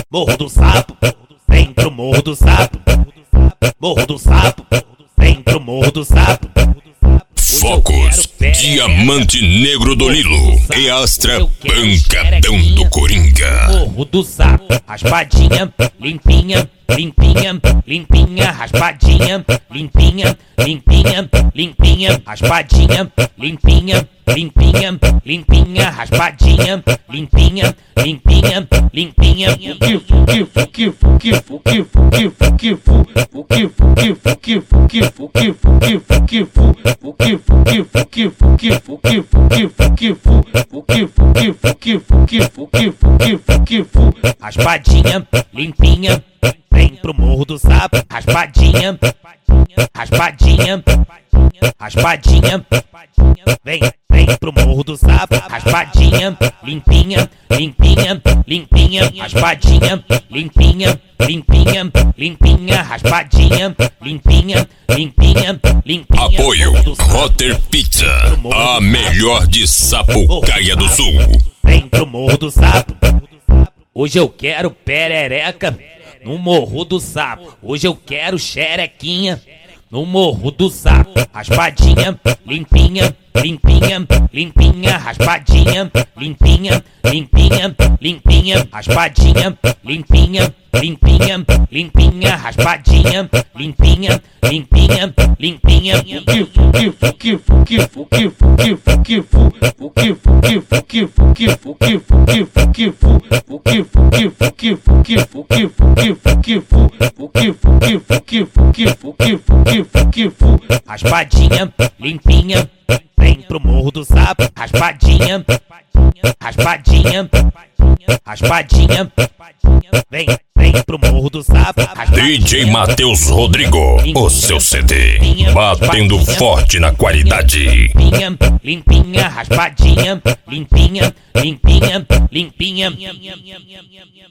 Morro do Sapo, vem pro Morro do Sapo. Morro do Sapo, vem pro Morro do Sapo. Focos, Diamante Negro do Nilo e Astra Pancadão do Coringa. Morro do Sapo, raspadinha, limpinha, limpinha, limpinha, raspadinha, limpinha, limpinha, limpinha, raspadinha, limpinha, limpinha, limpinha, raspadinha, limpinha, limpinha, limpinha. Raspadinha, limpinha, vem pro Morro do Sapo. Raspadinha, raspadinha, raspadinha, vem pro Morro do Sapo. Raspadinha, limpinha, limpinha, limpinha, raspadinha, limpinha, limpinha, limpinha, raspadinha, limpinha, limpinha, limpinha. Apoio Rotter Pizza, a melhor de Sapucaia do Sul. Vem pro Morro do Sapo. Hoje eu quero perereca no Morro do Sapo. Hoje eu quero xerequinha no Morro do Sapo. Raspadinha, limpinha, limpinha, limpinha, raspadinha, limpinha, limpinha, limpinha, raspadinha, limpinha, limpinha, limpinha, raspadinha, limpinha, limpinha, limpinha. Raspadinha, limpinha, vem pro Morro do Sapo. Raspadinha, raspadinha, raspadinha, vem pro Morro do Sapo. DJ Matheus Rodrigo, o seu CD, batendo forte na qualidade. Limpinha, limpinha, raspadinha, limpinha, limpinha, limpinha.